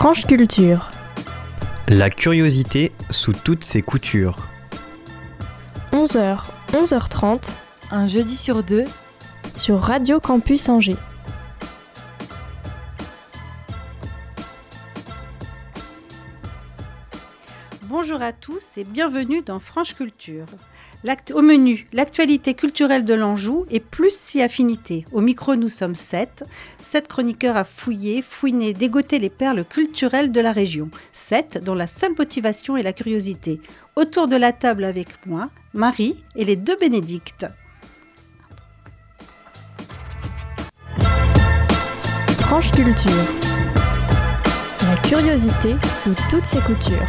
Franche Culture. La curiosité sous toutes ses coutures. 11h, 11h30. Un jeudi sur deux. Sur Radio Campus Angers. Bonjour à tous et bienvenue dans Franche Culture. Au menu, l'actualité culturelle de l'Anjou et plus si affinité. Au micro, nous sommes 7 chroniqueurs à fouiner, dégoter les perles culturelles de la région. 7 dont la seule motivation est la curiosité. Autour de la table avec moi, Marie et les deux Bénédictes. Franche Culture. La curiosité sous toutes ses coutures.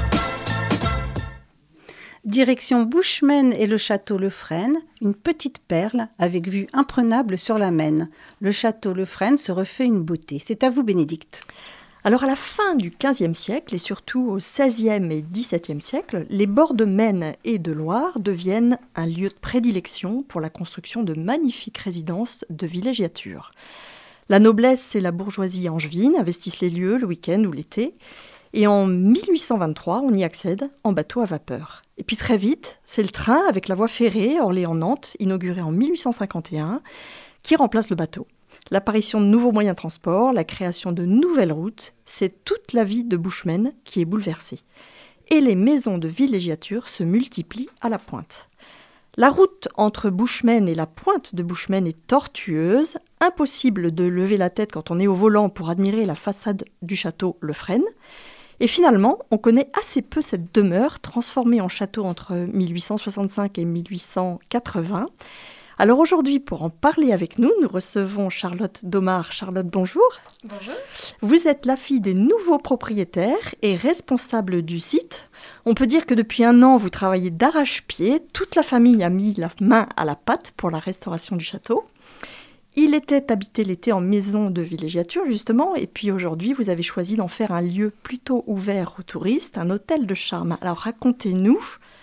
Direction Bushman et le château Le Frêne, une petite perle avec vue imprenable sur la Maine. Le château Le Frêne se refait une beauté. C'est à vous, Bénédicte. Alors à la fin du XVe siècle et surtout au XVIe et XVIIe siècle, les bords de Maine et de Loire deviennent un lieu de prédilection pour la construction de magnifiques résidences de villégiature. La noblesse et la bourgeoisie angevine investissent les lieux le week-end ou l'été. Et en 1823, on y accède en bateau à vapeur. Et puis très vite, c'est le train avec la voie ferrée Orléans-Nantes, inaugurée en 1851, qui remplace le bateau. L'apparition de nouveaux moyens de transport, la création de nouvelles routes, c'est toute la vie de Bushman qui est bouleversée. Et les maisons de villégiature se multiplient à la pointe. La route entre Bushman et la pointe de Bushman est tortueuse, impossible de lever la tête quand on est au volant pour admirer la façade du château Le Frêne. Et finalement, on connaît assez peu cette demeure transformée en château entre 1865 et 1880. Alors aujourd'hui, pour en parler avec nous, nous recevons Charlotte Domard. Charlotte, bonjour. Bonjour. Vous êtes la fille des nouveaux propriétaires et responsable du site. On peut dire que depuis 1 an, vous travaillez d'arrache-pied. Toute la famille a mis la main à la pâte pour la restauration du château. Il était habité l'été en maison de villégiature, justement, et puis aujourd'hui, vous avez choisi d'en faire un lieu plutôt ouvert aux touristes, un hôtel de charme. Alors racontez-nous,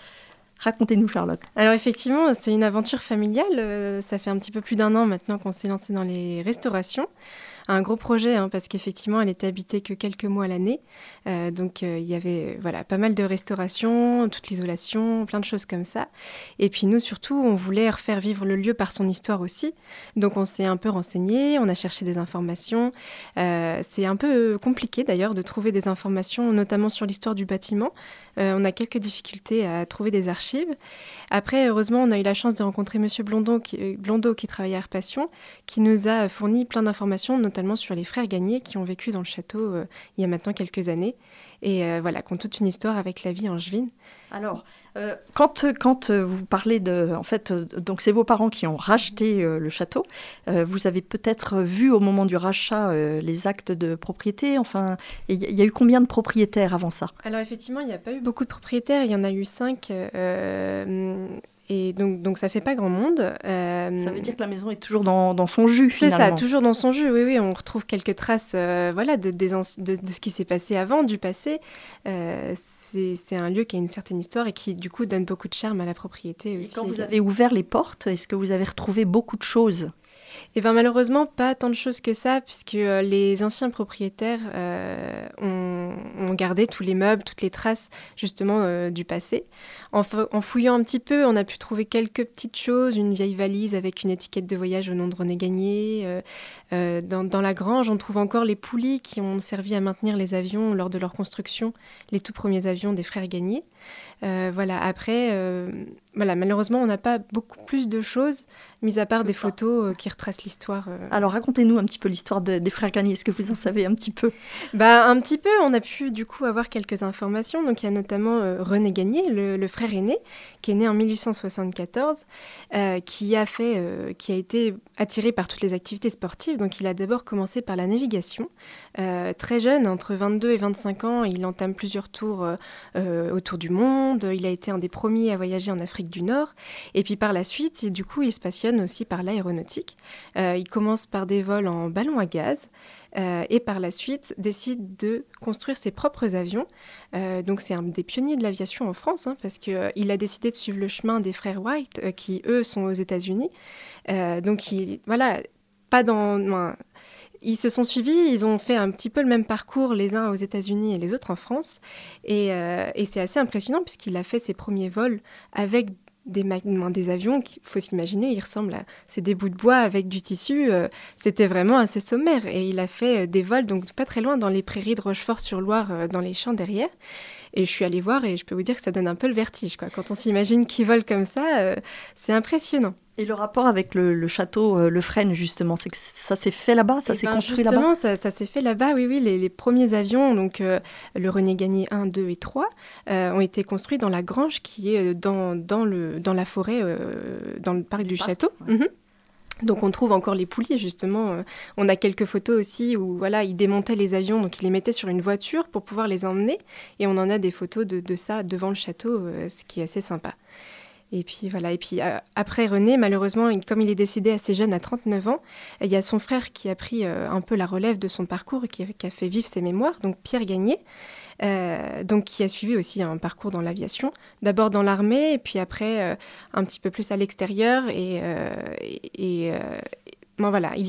Charlotte. Alors effectivement, c'est une aventure familiale. Ça fait un petit peu plus d'1 an maintenant qu'on s'est lancé dans les restaurations. Un gros projet, parce qu'effectivement, elle était habitée que quelques mois à l'année. Donc, il y avait pas mal de restaurations, toute l'isolation, plein de choses comme ça. Et puis nous, surtout, on voulait refaire vivre le lieu par son histoire aussi. Donc, on s'est un peu renseigné, on a cherché des informations. C'est un peu compliqué, d'ailleurs, de trouver des informations, notamment sur l'histoire du bâtiment. On a quelques difficultés à trouver des archives. Après, heureusement, on a eu la chance de rencontrer M. Blondeau qui travaillait à Arpassion, qui nous a fourni plein d'informations, notamment sur les frères Gagné qui ont vécu dans le château il y a maintenant quelques années et qui ont toute une histoire avec la vie angevine. Alors, quand vous parlez de... En fait, donc c'est vos parents qui ont racheté le château. Vous avez peut-être vu au moment du rachat les actes de propriété. Enfin, il y a eu combien de propriétaires avant ça ? Alors effectivement, il n'y a pas eu beaucoup de propriétaires. Il y en a eu 5. Et donc ça fait pas grand monde. Ça veut dire que la maison est toujours dans son jus, finalement. C'est ça, toujours dans son jus, oui. On retrouve quelques traces de ce qui s'est passé avant, du passé. C'est un lieu qui a une certaine histoire et qui, du coup, donne beaucoup de charme à la propriété aussi. Et quand vous avez ouvert les portes, est-ce que vous avez retrouvé beaucoup de choses ? Eh bien, malheureusement, pas tant de choses que ça, puisque les anciens propriétaires ont gardé tous les meubles, toutes les traces, justement, du passé. En fouillant un petit peu, on a pu trouver quelques petites choses, une vieille valise avec une étiquette de voyage au nom de René Gagné. Dans la grange, on trouve encore les poulies qui ont servi à maintenir les avions lors de leur construction, les tout premiers avions des frères Gagné. Malheureusement, on n'a pas beaucoup plus de choses, mis à part des photos qui retracent l'histoire. Alors, racontez-nous un petit peu l'histoire des frères Gagné. Est-ce que vous en savez un petit peu ? Un petit peu. On a pu, du coup, avoir quelques informations. Donc, il y a notamment René Gagné, le frère aîné, qui est né en 1874, qui a été attiré par toutes les activités sportives. Donc, il a d'abord commencé par la navigation. Très jeune, entre 22 et 25 ans, il entame plusieurs tours autour du monde. Il a été un des premiers à voyager en Afrique du Nord. Et puis par la suite, du coup, il se passionne aussi par l'aéronautique. Il commence par des vols en ballon à gaz et par la suite décide de construire ses propres avions. Donc c'est un des pionniers de l'aviation en France, parce qu'il a décidé de suivre le chemin des frères Wright, qui eux sont aux États-Unis. ils se sont suivis, ils ont fait un petit peu le même parcours, les uns aux États-Unis et les autres en France. Et c'est assez impressionnant puisqu'il a fait ses premiers vols avec des avions, il faut s'imaginer, ils ressemblent à... C'est des bouts de bois avec du tissu, c'était vraiment assez sommaire. Et il a fait des vols, donc pas très loin, dans les prairies de Rochefort-sur-Loire, dans les champs derrière. Et je suis allée voir et je peux vous dire que ça donne un peu le vertige, quoi. Quand on s'imagine qu'ils volent comme ça, c'est impressionnant. Et le rapport avec le château Le Frêne, justement, c'est que ça s'est fait là-bas, ça s'est construit là-bas? Justement, ça s'est fait là-bas, oui. Les premiers avions, donc le René Gagné 1, 2 et 3, ont été construits dans la grange qui est dans la forêt, dans le parc du château. Ouais. Mm-hmm. Donc on trouve encore les poulies, justement. On a quelques photos aussi où voilà, ils démontaient les avions, donc ils les mettaient sur une voiture pour pouvoir les emmener. Et on en a des photos de ça devant le château, ce qui est assez sympa. Et puis voilà. Et puis après René, malheureusement, comme il est décédé assez jeune, à 39 ans, il y a son frère qui a pris un peu la relève de son parcours, qui a fait vivre ses mémoires, donc Pierre Gagné, donc qui a suivi aussi un parcours dans l'aviation, d'abord dans l'armée, et puis après un petit peu plus à l'extérieur. Bon, voilà, il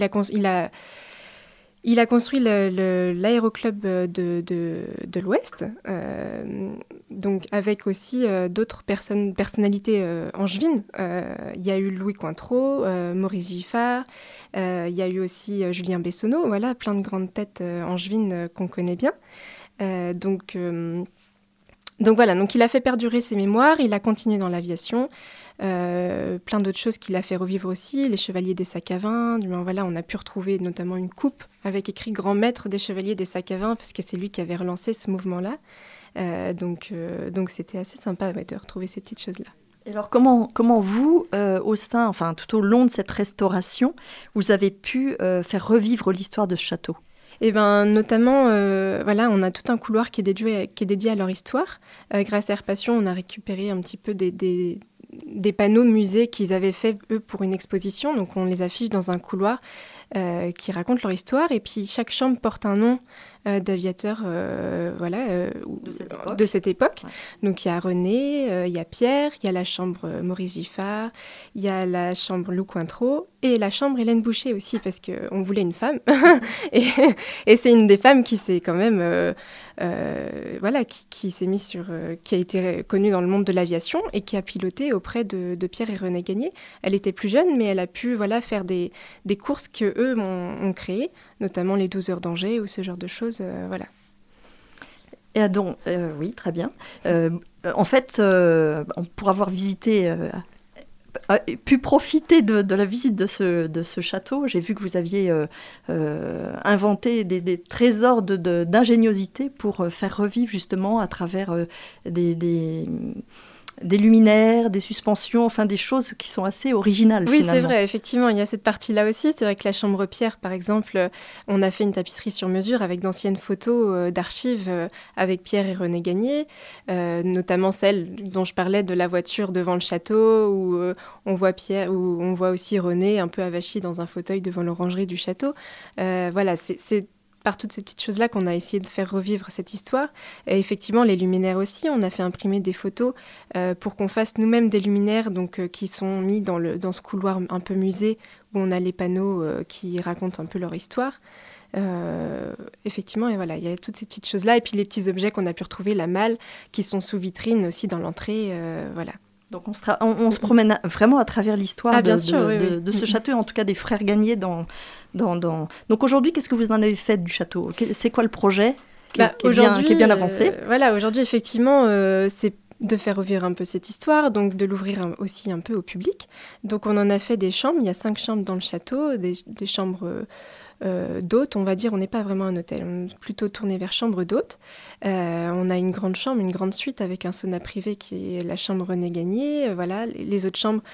a construit l'aéroclub de l'Ouest, donc avec aussi d'autres personnalités angevines. Il y a eu Louis Cointreau, Maurice Giffard, il y a eu aussi Julien Bessonneau, voilà, plein de grandes têtes angevines qu'on connaît bien. Donc voilà, donc il a fait perdurer ses mémoires, il a continué dans l'aviation. Plein d'autres choses qu'il a fait revivre aussi, les chevaliers des sacs à vin. Voilà, on a pu retrouver notamment une coupe avec écrit grand maître des chevaliers des sacs à vin, parce que c'est lui qui avait relancé ce mouvement-là. Donc c'était assez sympa de retrouver ces petites choses-là. Et alors comment vous, tout au long de cette restauration, vous avez pu faire revivre l'histoire de ce château? Eh ben, notamment, voilà, on a tout un couloir qui est dédié à leur histoire. Grâce à AirPassion, on a récupéré un petit peu des panneaux musées qu'ils avaient fait, eux, pour une exposition. Donc, on les affiche dans un couloir qui raconte leur histoire. Et puis, chaque chambre porte un nom d'aviateurs de cette époque. Ouais. Donc, il y a René, il y a Pierre, il y a la chambre Maurice Giffard, il y a la chambre Louis Cointreau et la chambre Hélène Boucher aussi, parce qu'on voulait une femme. et c'est une des femmes qui s'est quand même... qui s'est mise sur... qui a été connue dans le monde de l'aviation et qui a piloté auprès de Pierre et René Gagné. Elle était plus jeune, mais elle a pu faire des courses qu'eux ont créées, notamment les 12 heures d'Angers ou ce genre de choses. Voilà. Et donc, oui, très bien. En fait, pour avoir visité... pu profiter de la visite de ce château, j'ai vu que vous aviez inventé des trésors d'ingéniosité pour faire revivre justement à travers des luminaires, des suspensions, enfin des choses qui sont assez originales. Oui, finalement. C'est vrai, effectivement, il y a cette partie-là aussi. C'est vrai que la chambre Pierre, par exemple, on a fait une tapisserie sur mesure avec d'anciennes photos d'archives avec Pierre et René Gagné, notamment celle dont je parlais de la voiture devant le château, où on voit Pierre, où on voit aussi René un peu avachi dans un fauteuil devant l'orangerie du château. Voilà, c'est par toutes ces petites choses-là qu'on a essayé de faire revivre cette histoire. Et effectivement, les luminaires aussi, on a fait imprimer des photos pour qu'on fasse nous-mêmes des luminaires qui sont mis dans ce couloir un peu musée où on a les panneaux qui racontent un peu leur histoire. Effectivement, et voilà, il y a toutes ces petites choses-là. Et puis les petits objets qu'on a pu retrouver, la malle, qui sont sous vitrine aussi dans l'entrée. Voilà. Donc on se promène vraiment à travers l'histoire de ce château, en tout cas des frères Gagné. Donc aujourd'hui, qu'est-ce que vous en avez fait du château? C'est quoi le projet qui est bien avancé? Aujourd'hui, effectivement, c'est de faire revivre un peu cette histoire, donc de l'ouvrir aussi un peu au public. Donc on en a fait des chambres, il y a 5 chambres dans le château, des chambres... d'hôtes, on va dire, on n'est pas vraiment un hôtel, on est plutôt tourné vers chambre d'hôtes. On a une grande chambre, une grande suite avec un sauna privé qui est la chambre René Gagné. Voilà, les autres chambres,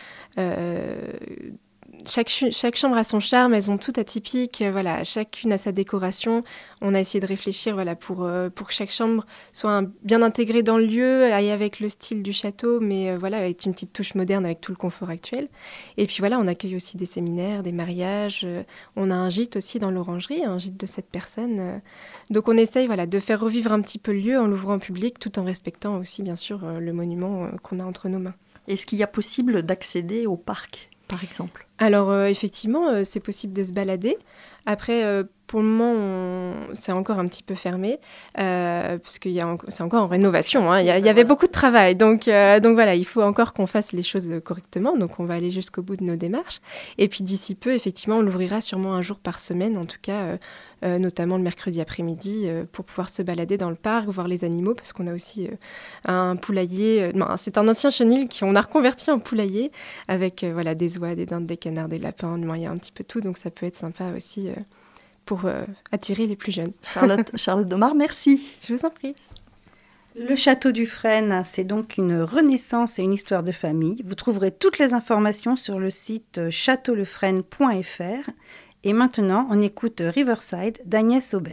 chaque chambre a son charme, elles ont toutes atypiques, voilà, chacune a sa décoration. On a essayé de réfléchir pour que chaque chambre soit bien intégrée dans le lieu, aille avec le style du château, mais avec une petite touche moderne avec tout le confort actuel. Et puis voilà, on accueille aussi des séminaires, des mariages. On a un gîte aussi dans l'orangerie, un gîte de 7 personnes. Donc on essaye de faire revivre un petit peu le lieu en l'ouvrant au public, tout en respectant aussi bien sûr le monument qu'on a entre nos mains. Est-ce qu'il y a possible d'accéder au parc, par exemple ? Alors effectivement, c'est possible de se balader. Après, pour le moment, c'est encore un petit peu fermé, parce que c'est encore en rénovation. Il y avait beaucoup de travail. Donc voilà, il faut encore qu'on fasse les choses correctement. Donc on va aller jusqu'au bout de nos démarches. Et puis d'ici peu, effectivement, on l'ouvrira sûrement un jour par semaine, en tout cas, notamment le mercredi après-midi, pour pouvoir se balader dans le parc, voir les animaux, parce qu'on a aussi un poulailler. C'est un ancien chenil qu'on a reconverti en poulailler, avec des oies, des dindes, des canards, des lapins. Il y a un petit peu tout, donc ça peut être sympa aussi pour attirer les plus jeunes. Charlotte Domard, merci. Je vous en prie. Le château du Frêne, c'est donc une renaissance et une histoire de famille. Vous trouverez toutes les informations sur le site châteaulefresne.fr. Et maintenant, on écoute Riverside d'Agnès Obel.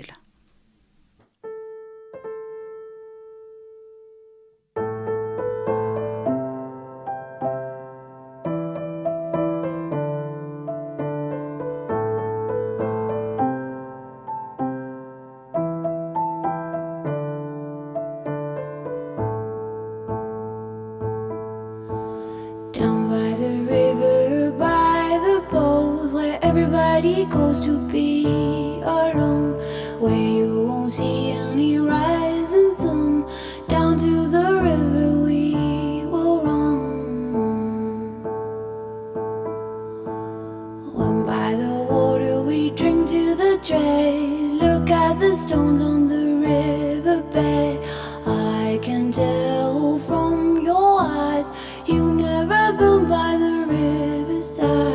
Everybody goes to be alone, where you won't see any rising sun. Down to the river we will run. When by the water we drink to the dregs. Look at the stones on the riverbed. I can tell from your eyes you never been by the riverside.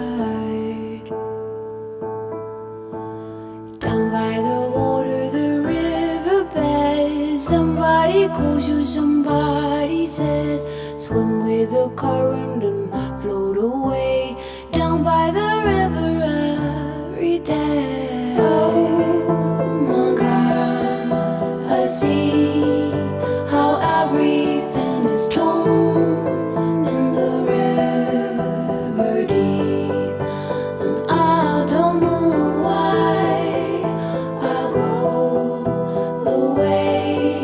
Calls you, somebody says, swim with the current and float away down by the river every day. Oh my God, I see how everything is torn in the river deep, and I don't know why I go the way.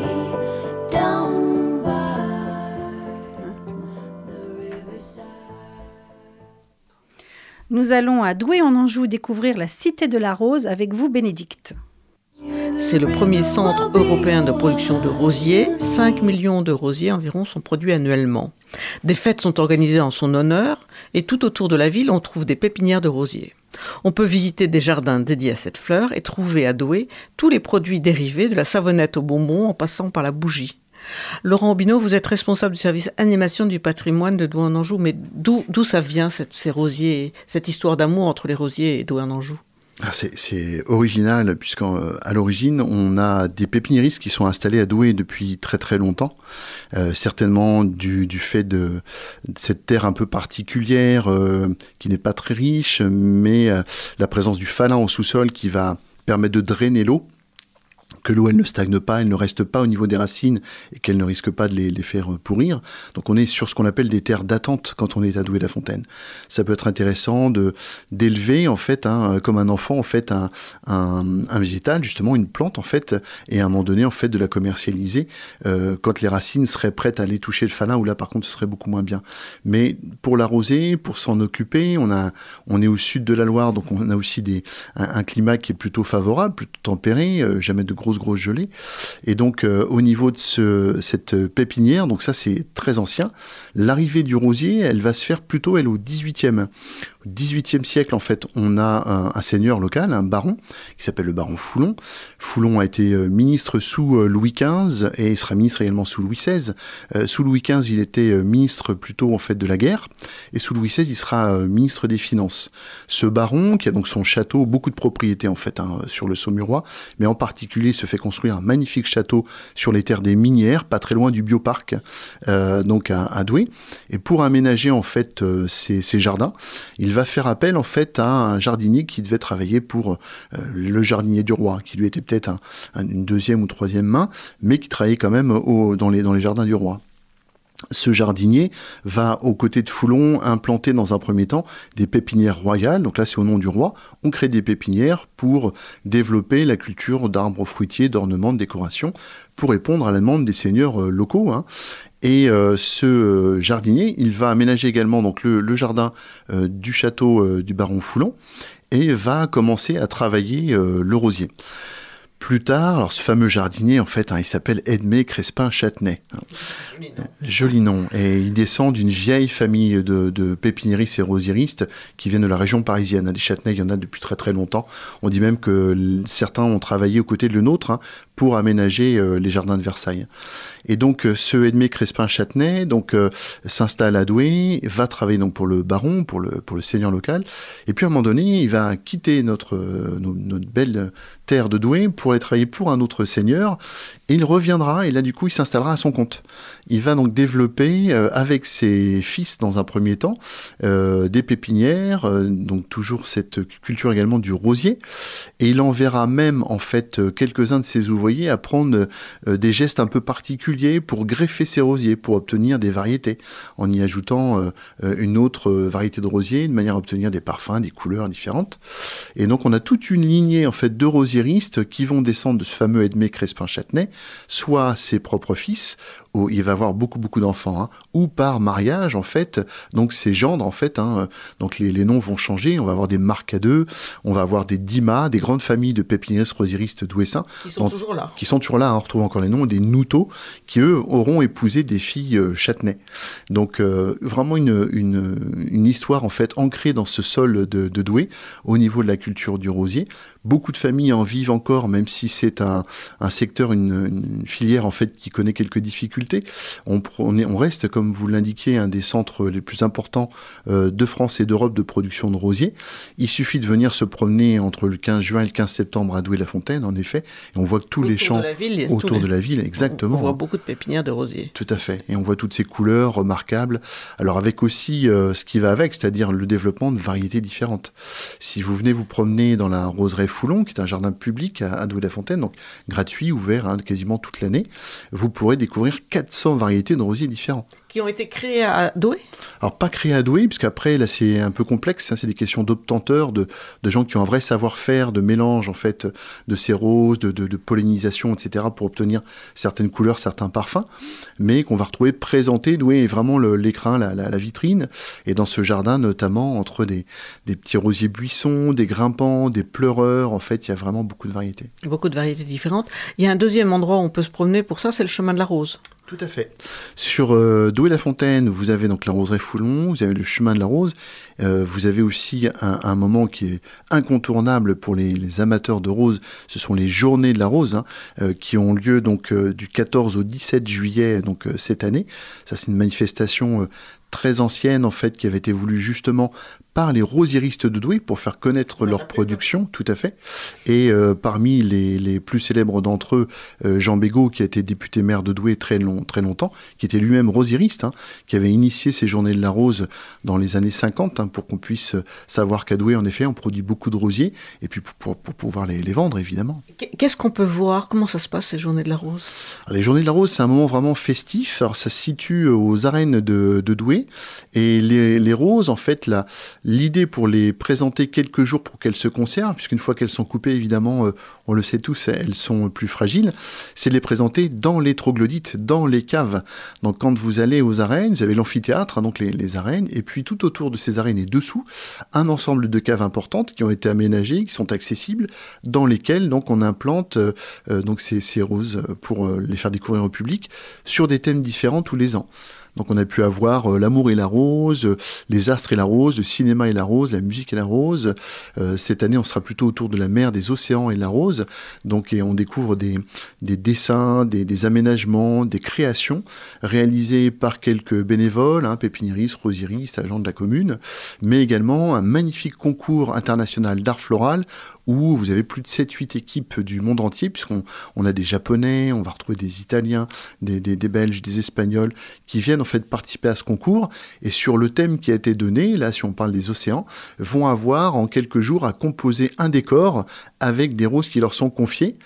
Nous allons à Douai en Anjou découvrir la Cité de la Rose avec vous, Bénédicte. C'est le premier centre européen de production de rosiers. 5 millions de rosiers environ sont produits annuellement. Des fêtes sont organisées en son honneur et tout autour de la ville, on trouve des pépinières de rosiers. On peut visiter des jardins dédiés à cette fleur et trouver à Douai tous les produits dérivés de la savonnette aux bonbons en passant par la bougie. Laurent Aubineau, vous êtes responsable du service animation du patrimoine de Douai en Anjou, mais d'où ça vient ces rosiers, cette histoire d'amour entre les rosiers et Douai en Anjou ? C'est original, puisqu'à l'origine, on a des pépiniéristes qui sont installés à Douai depuis très très longtemps, certainement du fait de cette terre un peu particulière, qui n'est pas très riche, mais la présence du falin au sous-sol qui va permettre de drainer l'eau, que l'eau elle ne stagne pas, elle ne reste pas au niveau des racines et qu'elle ne risque pas de les faire pourrir. Donc on est sur ce qu'on appelle des terres d'attente quand on est à Douai-la-Fontaine. Ça peut être intéressant d'élever en fait comme un enfant en fait un végétal, justement une plante en fait, et à un moment donné en fait de la commercialiser quand les racines seraient prêtes à aller toucher le falin, où là par contre ce serait beaucoup moins bien. Mais pour l'arroser, pour s'en occuper, on est au sud de la Loire, donc on a aussi un climat qui est plutôt favorable, plutôt tempéré, jamais de grosses gelées. Et donc, au niveau de cette pépinière, donc ça, c'est très ancien. L'arrivée du rosier, elle va se faire plutôt, elle, au 18e. Au 18e siècle, en fait, on a un seigneur local, un baron, qui s'appelle le baron Foulon. Foulon a été ministre sous Louis XV et il sera ministre également sous Louis XVI. Sous Louis XV, il était ministre plutôt, en fait, de la guerre. Et sous Louis XVI, il sera ministre des Finances. Ce baron, qui a donc son château, beaucoup de propriétés, en fait, sur le Saumurois, mais en particulier se fait construire un magnifique château sur les terres des minières, pas très loin du bioparc, donc à Douai. Et pour aménager, en fait, ces jardins, il va faire appel en fait à un jardinier qui devait travailler pour le jardinier du roi, qui lui était peut-être une deuxième ou troisième main, mais qui travaillait quand même dans les jardins du roi. Ce jardinier va, aux côtés de Foulon, implanter dans un premier temps des pépinières royales. Donc là, c'est au nom du roi. On crée des pépinières pour développer la culture d'arbres fruitiers, d'ornements, de décoration, pour répondre à la demande des seigneurs locaux. Et ce jardinier, il va aménager également donc, le jardin du château du baron Foulon et va commencer à travailler le rosier. Plus tard, alors ce fameux jardinier, en fait, il s'appelle Edmé Crespin-Châtenay. Joli nom. Et il descend d'une vieille famille de pépiniéristes et rosieristes qui viennent de la région parisienne. Les Châtenay, il y en a depuis très très longtemps. On dit même que certains ont travaillé aux côtés de le nôtre pour aménager les jardins de Versailles. Et donc, ce Edmé Crespin-Châtenay s'installe à Douai, va travailler donc, pour le baron, pour le seigneur local. Et puis, à un moment donné, il va quitter notre belle terre de Douai pour aller travailler pour un autre seigneur. Et il reviendra, et là, du coup, il s'installera à son compte. Il va donc développer, avec ses fils, dans un premier temps, des pépinières, donc toujours cette culture également du rosier. Et il enverra même, en fait, quelques-uns de ses ouvriers apprendre des gestes un peu particuliers pour greffer ses rosiers, pour obtenir des variétés, en y ajoutant une autre variété de rosier, de manière à obtenir des parfums, des couleurs différentes. Et donc, on a toute une lignée, en fait, de rosieristes qui vont descendre de ce fameux Edmé Crespin-Châtenay, soit ses propres fils, où il va avoir beaucoup d'enfants, ou par mariage, en fait, donc ses gendres, en fait, donc les noms vont changer, on va avoir des Marcadeux, on va avoir des Dimas, des grandes familles de pépiniéristes rosieristes douessins. Qui sont toujours là. Qui sont toujours là, on retrouve encore les noms, des Noutot, qui eux auront épousé des filles Châtenay. Donc vraiment une histoire, en fait, ancrée dans ce sol de Douai, au niveau de la culture du rosier. Beaucoup de familles en vivent encore, même si c'est un secteur, une filière, en fait, qui connaît quelques difficultés. On reste, comme vous l'indiquiez, un des centres les plus importants de France et d'Europe de production de rosiers. Il suffit de venir se promener entre le 15 juin et le 15 septembre à Douai-la-Fontaine, en effet, et on voit que tous les champs autour de la ville, exactement. On voit beaucoup de pépinières de rosiers. Tout à fait, et on voit toutes ces couleurs remarquables. Alors avec aussi ce qui va avec, c'est-à-dire le développement de variétés différentes. Si vous venez vous promener dans la roseraie Foulon, qui est un jardin public à Douai-la-Fontaine, donc gratuit, ouvert quasiment toute l'année, vous pourrez découvrir 400 variétés de rosiers différents. Qui ont été créés à Douai ? Alors, pas créés à Douai, puisqu'après, là, c'est un peu complexe. C'est des questions d'obtenteurs, de gens qui ont un vrai savoir-faire, de mélange, en fait, de ces roses, de pollinisation, etc., pour obtenir certaines couleurs, certains parfums, mais qu'on va retrouver présentés. Douai est vraiment l'écrin, la vitrine. Et dans ce jardin, notamment, entre des petits rosiers buissons, des grimpants, des pleureurs, en fait, il y a vraiment beaucoup de variétés. Beaucoup de variétés différentes. Il y a un deuxième endroit où on peut se promener pour ça, c'est le chemin de la rose. Tout à fait. Sur Douai-la-Fontaine, vous avez donc la roseraie Foulon, vous avez le chemin de la rose, vous avez aussi un moment qui est incontournable pour les amateurs de roses, ce sont les journées de la rose, qui ont lieu donc du 14 au 17 juillet donc cette année. Ça, c'est une manifestation très ancienne, en fait, qui avait été voulue justement par les rosieristes de Douai pour faire connaître leur production, tout à fait. Et parmi les plus célèbres d'entre eux, Jean Bégaud, qui a été député maire de Douai très longtemps, qui était lui-même rosieriste, qui avait initié ces journées de la rose dans les années 50, pour qu'on puisse savoir qu'à Douai, en effet, on produit beaucoup de rosiers, et puis pour pouvoir les vendre, évidemment. Qu'est-ce qu'on peut voir ? Comment ça se passe, ces journées de la rose ? Alors, les journées de la rose, c'est un moment vraiment festif. Alors, ça se situe aux arènes de Douai, et les roses, en fait, l'idée pour les présenter quelques jours pour qu'elles se conservent, puisqu'une fois qu'elles sont coupées, évidemment, on le sait tous, elles sont plus fragiles, c'est de les présenter dans les troglodytes, dans les caves. Donc quand vous allez aux arènes, vous avez l'amphithéâtre, donc les arènes, et puis tout autour de ces arènes et dessous, un ensemble de caves importantes qui ont été aménagées, qui sont accessibles, dans lesquelles donc on implante donc ces roses pour les faire découvrir au public sur des thèmes différents tous les ans. Donc on a pu avoir l'amour et la rose, les astres et la rose, le cinéma et la rose, la musique et la rose. Cette année, on sera plutôt autour de la mer, des océans et la rose. Donc, et on découvre des dessins, des aménagements, des créations réalisées par quelques bénévoles, pépiniéristes, rosieristes, agents de la commune, mais également un magnifique concours international d'art floral où vous avez plus de 7-8 équipes du monde entier, puisqu'on a des Japonais, on va retrouver des Italiens, des Belges, des Espagnols, qui viennent en fait participer à ce concours, et sur le thème qui a été donné, là si on parle des océans, vont avoir en quelques jours à composer un décor avec des roses qui leur sont confiées,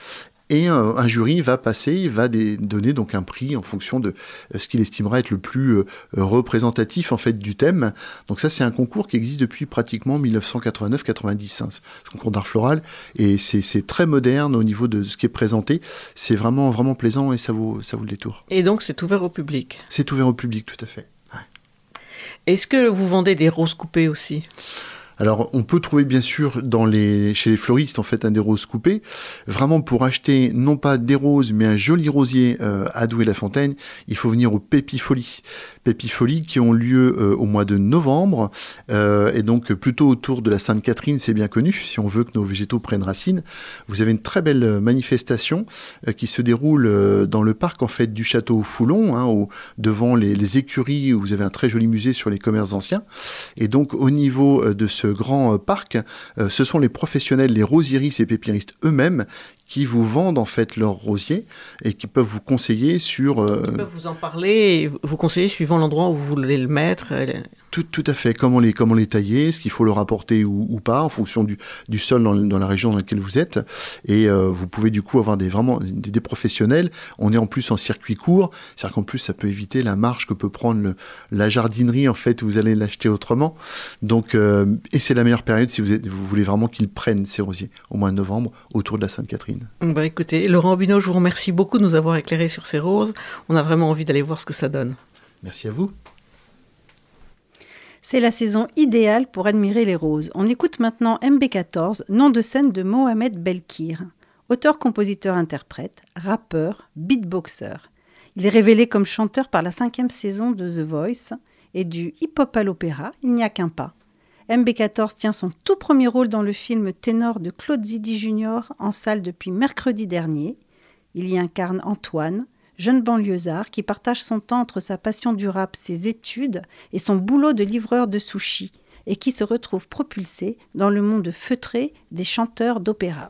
Et un jury va passer, il va donner donc un prix en fonction de ce qu'il estimera être le plus représentatif en fait du thème. Donc ça, c'est un concours qui existe depuis pratiquement 1989-90, hein, ce concours d'art floral, et c'est très moderne au niveau de ce qui est présenté. C'est vraiment, vraiment plaisant et ça vaut le détour. Et donc, c'est ouvert au public? C'est ouvert au public, tout à fait. Ouais. Est-ce que vous vendez des roses coupées aussi? Alors, on peut trouver bien sûr chez les fleuristes en fait des roses coupées. Vraiment, pour acheter non pas des roses, mais un joli rosier à Douai-la-Fontaine, il faut venir aux Pépifolies. Pépifolies qui ont lieu au mois de novembre, et donc plutôt autour de la Sainte-Catherine, c'est bien connu, si on veut que nos végétaux prennent racine. Vous avez une très belle manifestation qui se déroule dans le parc en fait du château Foulon, hein, devant les écuries, où vous avez un très joli musée sur les commerces anciens. Et donc, au niveau de ce grand parc, ce sont les professionnels, les rosieristes et pépiniéristes eux-mêmes qui vous vendent en fait leurs rosiers et qui peuvent vous conseiller sur... Ils peuvent vous en parler et vous conseiller suivant l'endroit où vous voulez le mettre. Tout à fait. Comment les tailler, ce qu'il faut leur apporter ou pas, en fonction du sol dans la région dans laquelle vous êtes. Et vous pouvez du coup avoir des professionnels. On est en plus en circuit court. C'est-à-dire qu'en plus, ça peut éviter la marche que peut prendre la jardinerie, en fait, où vous allez l'acheter autrement. Donc, et c'est la meilleure période si vous voulez vraiment qu'ils prennent ces rosiers, au mois de novembre, autour de la Sainte-Catherine. Écoutez, Laurent Binot, je vous remercie beaucoup de nous avoir éclairé sur ces roses. On a vraiment envie d'aller voir ce que ça donne. Merci à vous. C'est la saison idéale pour admirer les roses. On écoute maintenant MB14, nom de scène de Mohamed Belkir. Auteur, compositeur, interprète, rappeur, beatboxer. Il est révélé comme chanteur par la 5e saison de The Voice et du hip-hop à l'opéra, il n'y a qu'un pas. MB14 tient son tout premier rôle dans le film Ténor de Claude Zidi Jr. en salle depuis mercredi dernier. Il y incarne Antoine, jeune banlieusard qui partage son temps entre sa passion du rap, ses études et son boulot de livreur de sushis et qui se retrouve propulsé dans le monde feutré des chanteurs d'opéra.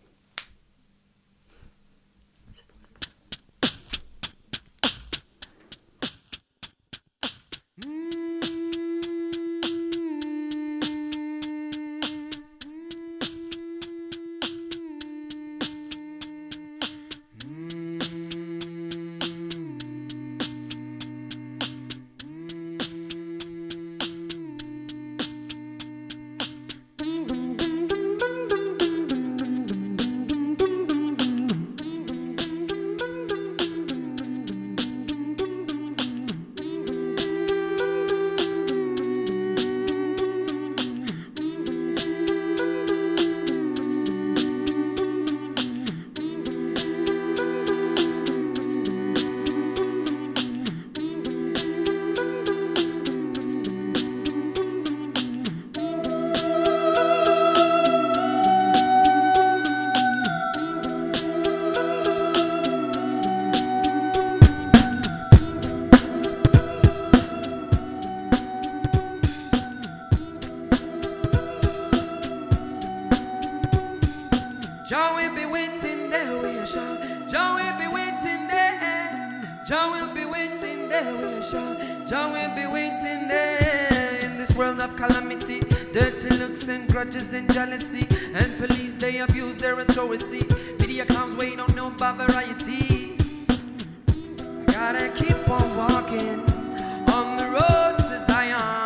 Jah will be waiting there, we shall. Jah will be waiting there. Jah will be waiting there, we shall. Jah will be waiting there. In this world of calamity, dirty looks and grudges and jealousy, and police they abuse their authority. Media clowns wait on no variety. I gotta keep on walking on the road to Zion.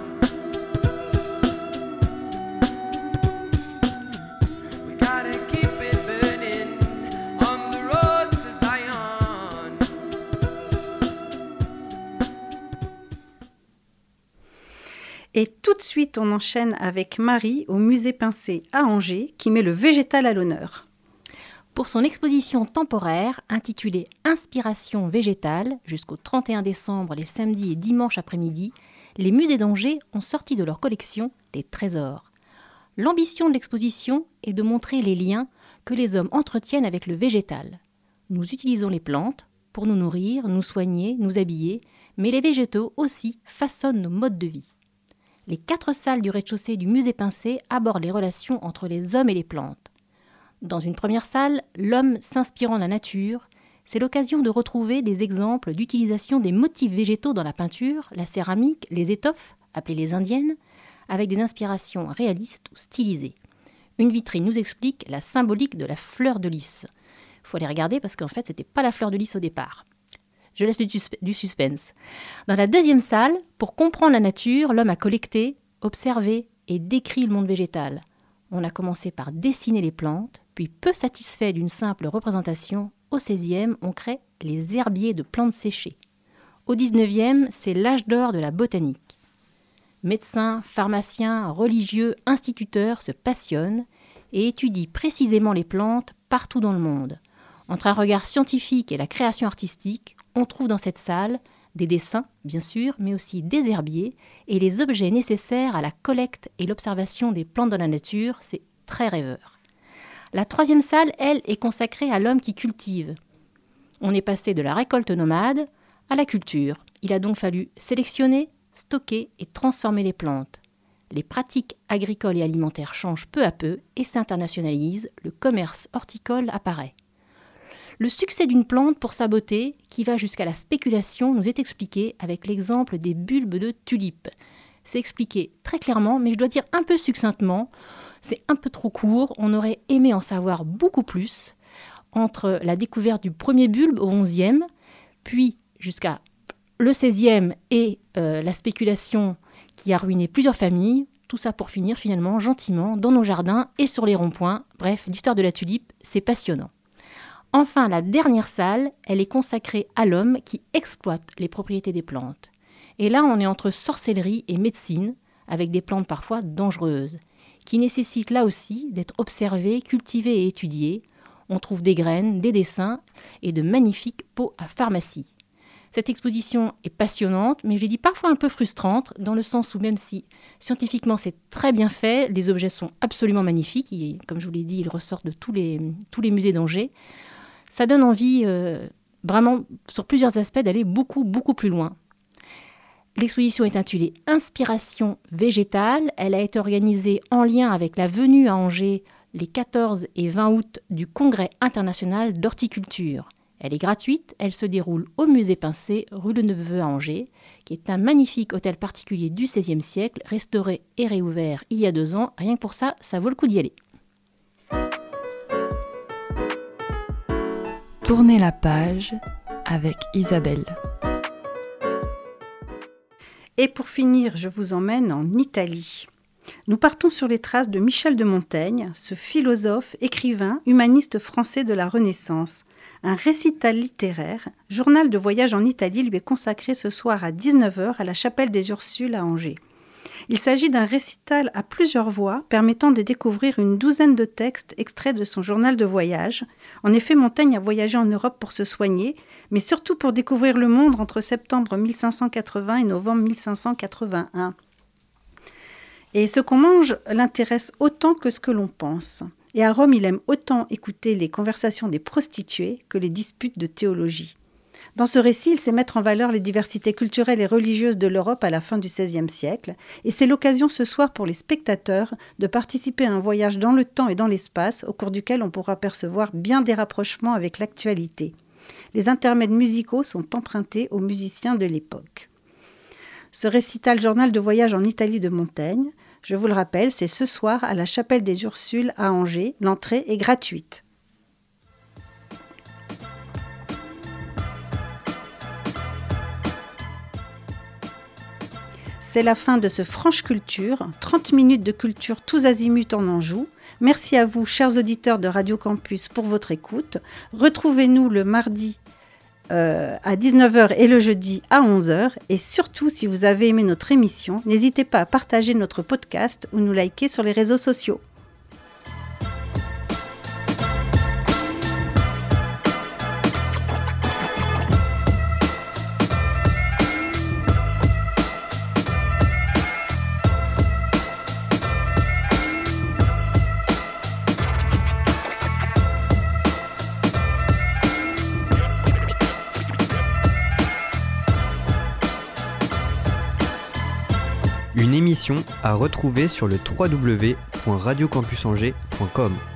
Et tout de suite, on enchaîne avec Marie au musée Pincé à Angers, qui met le végétal à l'honneur. Pour son exposition temporaire intitulée « Inspiration végétale » jusqu'au 31 décembre, les samedis et dimanches après-midi, les musées d'Angers ont sorti de leur collection des trésors. L'ambition de l'exposition est de montrer les liens que les hommes entretiennent avec le végétal. Nous utilisons les plantes pour nous nourrir, nous soigner, nous habiller, mais les végétaux aussi façonnent nos modes de vie. Les 4 salles du rez-de-chaussée du musée Pincé abordent les relations entre les hommes et les plantes. Dans une première salle, l'homme s'inspirant de la nature, c'est l'occasion de retrouver des exemples d'utilisation des motifs végétaux dans la peinture, la céramique, les étoffes, appelées les indiennes, avec des inspirations réalistes ou stylisées. Une vitrine nous explique la symbolique de la fleur de lys. Il faut aller regarder parce qu'en fait, c'était pas la fleur de lys au départ. Je laisse du suspense. Dans la deuxième salle, pour comprendre la nature, l'homme a collecté, observé et décrit le monde végétal. On a commencé par dessiner les plantes, puis peu satisfait d'une simple représentation, au XVIe, on crée les herbiers de plantes séchées. Au XIXe, c'est l'âge d'or de la botanique. Médecins, pharmaciens, religieux, instituteurs se passionnent et étudient précisément les plantes partout dans le monde. Entre un regard scientifique et la création artistique, on trouve dans cette salle des dessins, bien sûr, mais aussi des herbiers et les objets nécessaires à la collecte et l'observation des plantes dans la nature. C'est très rêveur. La troisième salle, elle, est consacrée à l'homme qui cultive. On est passé de la récolte nomade à la culture. Il a donc fallu sélectionner, stocker et transformer les plantes. Les pratiques agricoles et alimentaires changent peu à peu et s'internationalisent. Le commerce horticole apparaît. Le succès d'une plante pour sa beauté, qui va jusqu'à la spéculation, nous est expliqué avec l'exemple des bulbes de tulipes. C'est expliqué très clairement, mais je dois dire un peu succinctement. C'est un peu trop court, on aurait aimé en savoir beaucoup plus. Entre la découverte du premier bulbe au XIe, puis jusqu'à le XVIe et la spéculation qui a ruiné plusieurs familles, tout ça pour finir finalement gentiment dans nos jardins et sur les ronds-points. Bref, l'histoire de la tulipe, c'est passionnant. Enfin, la dernière salle, elle est consacrée à l'homme qui exploite les propriétés des plantes. Et là, on est entre sorcellerie et médecine, avec des plantes parfois dangereuses, qui nécessitent là aussi d'être observées, cultivées et étudiées. On trouve des graines, des dessins et de magnifiques pots à pharmacie. Cette exposition est passionnante, mais je l'ai dit parfois un peu frustrante, dans le sens où même si scientifiquement c'est très bien fait, les objets sont absolument magnifiques, et comme je vous l'ai dit, ils ressortent de tous les musées d'Angers. Ça donne envie, vraiment, sur plusieurs aspects, d'aller beaucoup, beaucoup plus loin. L'exposition est intitulée « Inspiration végétale ». Elle a été organisée en lien avec la venue à Angers les 14 et 20 août du Congrès international d'horticulture. Elle est gratuite, elle se déroule au musée Pincé, rue Le Neveu à Angers, qui est un magnifique hôtel particulier du XVIe siècle, restauré et réouvert il y a 2 ans. Rien que pour ça, ça vaut le coup d'y aller. Tournez la page avec Isabelle. Et pour finir, je vous emmène en Italie. Nous partons sur les traces de Michel de Montaigne, ce philosophe, écrivain, humaniste français de la Renaissance. Un récital littéraire, journal de voyage en Italie, lui est consacré ce soir à 19h à la chapelle des Ursules à Angers. Il s'agit d'un récital à plusieurs voix permettant de découvrir une 12aine de textes extraits de son journal de voyage. En effet, Montaigne a voyagé en Europe pour se soigner, mais surtout pour découvrir le monde entre septembre 1580 et novembre 1581. Et ce qu'on mange l'intéresse autant que ce que l'on pense. Et à Rome, il aime autant écouter les conversations des prostituées que les disputes de théologie. Dans ce récit, il sait mettre en valeur les diversités culturelles et religieuses de l'Europe à la fin du XVIe siècle. Et c'est l'occasion ce soir pour les spectateurs de participer à un voyage dans le temps et dans l'espace au cours duquel on pourra percevoir bien des rapprochements avec l'actualité. Les intermèdes musicaux sont empruntés aux musiciens de l'époque. Ce récital journal de voyage en Italie de Montaigne, je vous le rappelle, c'est ce soir à la chapelle des Ursules à Angers. L'entrée est gratuite. C'est la fin de ce Franche Culture, 30 minutes de culture tous azimuts en Anjou. Merci à vous, chers auditeurs de Radio Campus, pour votre écoute. Retrouvez-nous le mardi à 19h et le jeudi à 11h. Et surtout, si vous avez aimé notre émission, n'hésitez pas à partager notre podcast ou nous liker sur les réseaux sociaux. Une émission à retrouver sur le www.radiocampusangers.com.